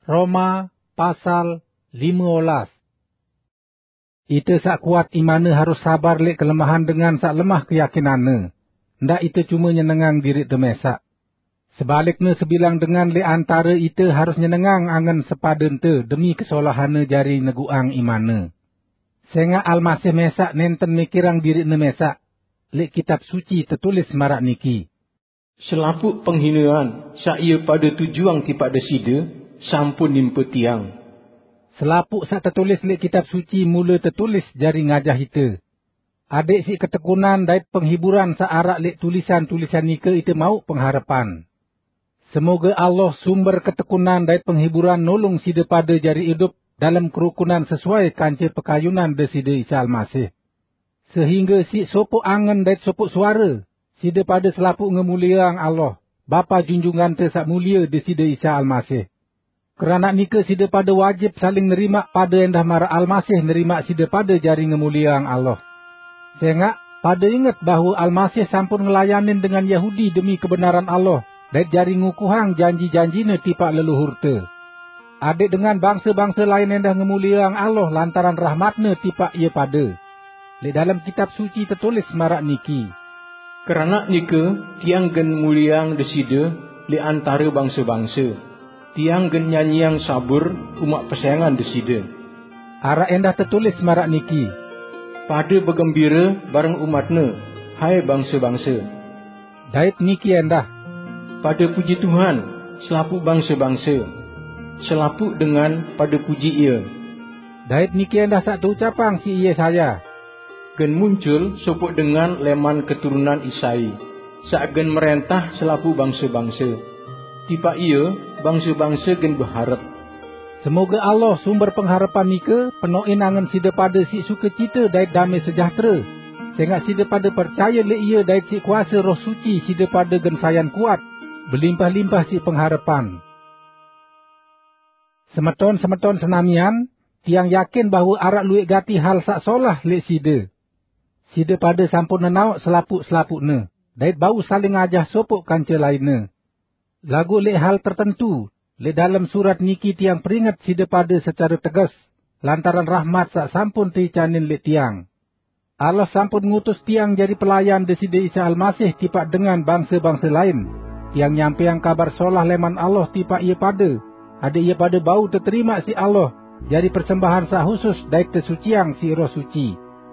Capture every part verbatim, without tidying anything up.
Roma pasal lima belas. Ita sak kuat imane harus sabar lek kelemahan dengan sak lemah keyakinane. Ndak ita cuma nyenengang diri temesak. Sebaliknya sebilang dengan lek antara ita harus nyenengang angen sepaden te demi kesolahane jari neguang imane. Sehingga Almasih mesak nenten mikirang diri ne mesak. Lek kitab suci tertulis marak niki. Selaput penghinaan sak ia pada tujuan tipada sida sampun nimpa tiang. Selapuk sak tertulis lek kitab suci mula tertulis jari ngajah ita. Adik si ketekunan dait penghiburan sak arak lek tulisan-tulisan nika ita mau pengharapan. Semoga Allah sumber ketekunan dait penghiburan nolong sida pada jari hidup dalam kerukunan sesuai kanca pekayunan desida Isa Almasih. Sehingga si sopok angen dait sopok suara, sida pada selapuk ngemuliang Allah, Bapa junjungan te sak mulia desida Isa Almasih. Kerana nika sida pada wajib saling nerima pada endah mara Almasih nerima sida pada jari ngemuliang Allah. Sehingga pada ingat bahawa Almasih sampun ngelayanin dengan Yahudi demi kebenaran Allah dan jari ngukuhang janji-janjina tipak leluhur te. Adik dengan bangsa-bangsa lain endah ngemuliang Allah lantaran rahmatna tipak ia pada. Di dalam kitab suci tertulis marak niki. Kerana nika tiang gen muliang desida li antara bangsa-bangsa. Tiang gen nyanyi yang sabur umat persayangan desida. Arak endah tertulis marak niki. Pada bergembira bareng umatnya, hai bangsa-bangsa. Dait niki endah. Pada puji Tuhan, selaput bangsa-bangsa. Selaput dengan pada puji ia. Dait niki endah sak ucapang si ia saya. Gen muncul sopok dengan leman keturunan Isai. Sak gen merentah selaput bangsa-bangsa. Tipa ia, bangsa-bangsa gen berharap. Semoga Allah sumber pengharapan nika penuhin angen sida pada si sukacita dait damai sejahtera. Sehingga sida pada percaya le ia dait si kuasa roh suci sida pada gen sayan kuat. Berlimpah-limpah si pengharapan. Semeton-semeton senamian, tiang yakin bahawa arak luik gati hal sak solah le sida. Sida pada sampun nenawak selapuk-selapukna. Dait bau saling ajah sopok kanca lainna. Lagu le hal tertentu. Le dalam surat niki tiang peringat sida pada secara tegas, lantaran rahmat sak sampun dicanin le tiang. Allah sampun ngutus tiang jadi pelayan desida Isa Almasih tipak dengan bangsa-bangsa lain. Tiang nyampeang kabar solah leman Allah tipak ia pada. Ada ia pada bau terterima si Allah, jadi persembahan sak khusus dait tersuciang si roh suci.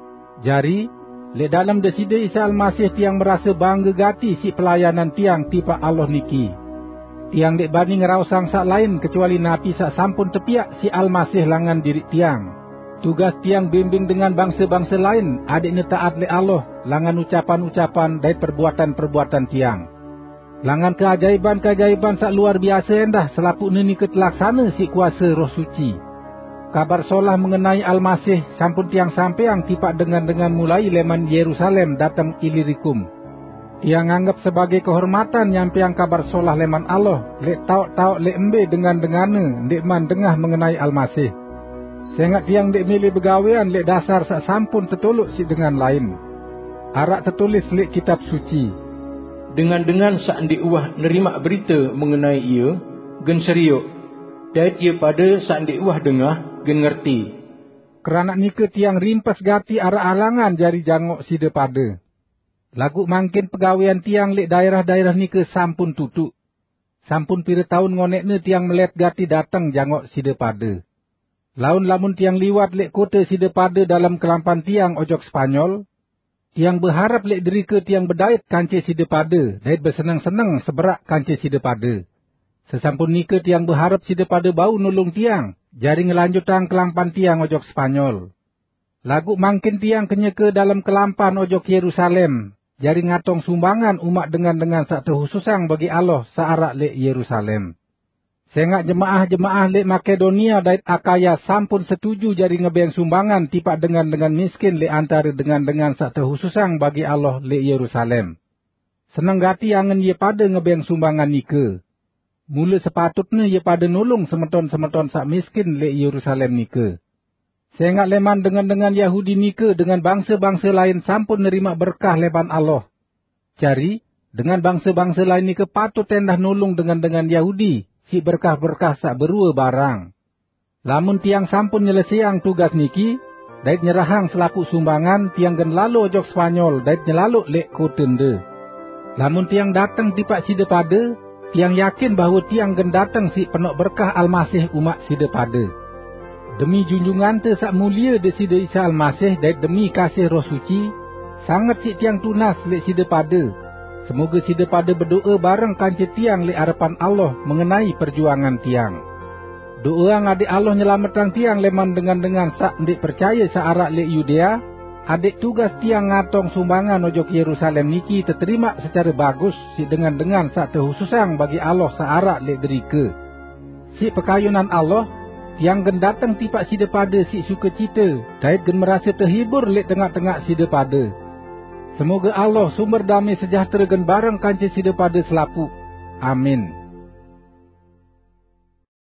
Jari, le dalam desida Isa Almasih tiang merasa bangga gati si pelayanan tiang tipak Allah niki. Tiang dek bani ngerausang sak lain kecuali napi sak sampun tepiak si Almasih langan diri tiang. Tugas tiang bimbing dengan bangsa-bangsa lain adiknya taat le Allah langan ucapan-ucapan dan perbuatan-perbuatan tiang. Langan keajaiban-keajaiban sak luar biasa endah selapuk nini ketelaksana si kuasa roh suci. Kabar solah mengenai Almasih sampun tiang sampeang tipak dengan-dengan mulai leman Yerusalem datang Ilirikum. Tiang anggap sebagai kehormatan nyampeang kabar solah leman Allah, lek tauk-tauk lek embe dengan-dengane, ndek man dengah mengenai Almasih. Sehingga tiang dek milih begawean lek dasar sak sampun tertolok si dengan lain. Arak tertulis lek kitab suci. Dengan-dengan sak ndek uah nerima berita mengenai ia, gen seriuk. Dait ia pada sak ndek uah dengah, gen ngerti. Kerana nika tiang rimpas gati arak alangan jari jangok sida pada. Lagu mangkin pegawean tiang lek daerah-daerah nika sampun tutuk. Sampun pira tahun ngonekne tiang melet gati datang jangok sida pada. Laun lamun tiang liwat lek kota sida pada dalam kelampan tiang ojok Spanyol. Tiang berharap lek derika tiang berdait kance sida pada. Dait bersenang-senang seberak kance sida pada. Sesampun nika tiang berharap sida pada bau nolong tiang. Jari ngelanjutang kelampan tiang ojok Spanyol. Lagu mangkin tiang kenyeke dalam kelampan ojok Yerusalem. Jari ngatong sumbangan umat dengan-dengan sak terhususang bagi Allah searak lek Yerusalem. Sehingga jemaah-jemaah lek Makedonia dait Akaya sampun setuju jari ngebeng sumbangan tipak dengan-dengan miskin lek antara dengan-dengan sak terhususang bagi Allah lek Yerusalem. Senang gati angen ye pada ngebeng sumbangan nika. Mula sepatutnya ye pada nolong semeton-semeton sak miskin lek Yerusalem nika. Sehingga leman dengan-dengan Yahudi nika dengan bangsa-bangsa lain sampun nerima berkah leman Allah. Jari, dengan bangsa-bangsa lain nika patut endah nolong dengan-dengan Yahudi, si berkah-berkah sak berua barang. Lamun tiang sampun nyelesaiang tugas niki, dait nyerahang selaku sumbangan tiang gen lalu ojok Spanyol dait nyelaluk lek kotende. Lamun tiang datang tipak sida pada, tiang yakin bahawa tiang gen datang si penok berkah Almasih umat sida pada. Demi junjungan te sak mulia de sida Isa Almasih dait demi kasih Roh Suci, sangat si tiang tunas lek sida pada. Semoga sida pada berdoa bareng kanca tiang lek harapan Allah mengenai perjuangan tiang. Doa adik Allah nyelamatkan tiang leman dengan-dengan sak ndik percaya searak lek Yudea, adik tugas tiang ngatong sumbangan ojok Yerusalem niki terterima secara bagus si dengan-dengan sak terhususang bagi Allah searak lek derika. Si pekayunan Allah, tiang gen datang tipak sida pada si suka cita, dait gen merasa terhibur lek tengah-tengah sida pada. Semoga Allah sumber damai sejahtera gen bareng kanca sida pada selapu. Amin.